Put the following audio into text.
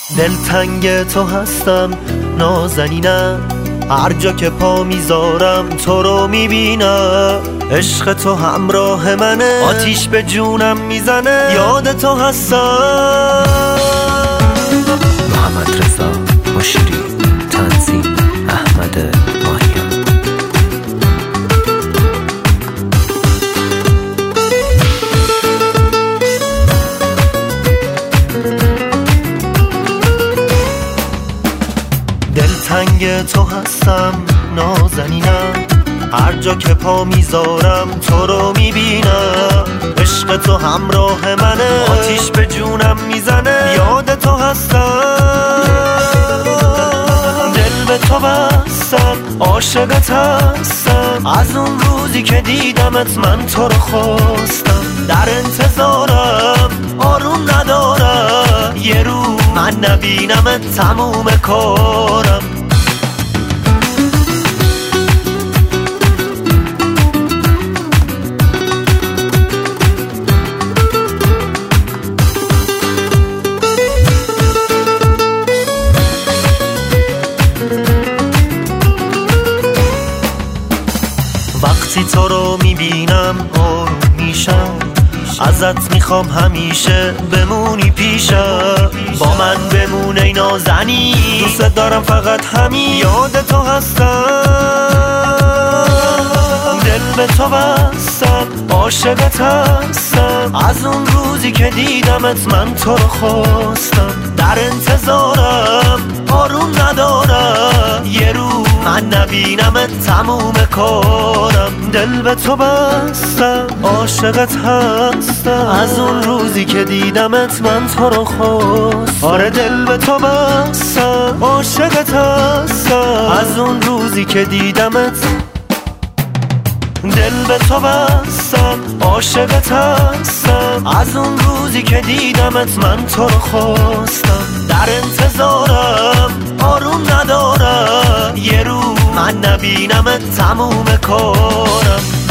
دلتنگ تو هستم نازنینم، هر جا که پا میذارم تو رو میبینم. عشق تو همراه منه، آتیش به جونم میزنه، یاد تو هستم. محمد رضا مشیری، تنظیم احمد ماهیان. دلتنگ تو هستم نازنینم، هر جا که پا میذارم تو رو میبینم. عشق تو همراه منه، آتیش به جونم میزنه، یاد تو هستم. دل به تو بستم، عاشقت هستم، از اون روزی که دیدمت من تو رو خواستم. در انتظارم آروم ندارم، یه رو من نبینمت تموم کارم. وقتی تو رو میبینم آروم میشم، ازت میخوام همیشه بمونی پیشم. با من بمون ای نازنین، دوست دارم فقط همین، یاد تو هستم. دل به تو بستم، عاشقت هستم، از اون روزی که دیدمت من تو رو خواستم. در انتظارم آروم ندارم، یه رو من نبینمت تموم کارم. دل به تو بستم، عاشقت هستم، از اون روزی که دیدمت من تو رو خواستم. آره دل به تو بستم، عاشقت هستم، از اون روزی که دیدمت. دل به تو بستم، عاشقت هستم، از اون روزی که دیدمت من تو رو خواستم. در انتظارم آروم ندارم، یه رو من نبینمت تموم کارم.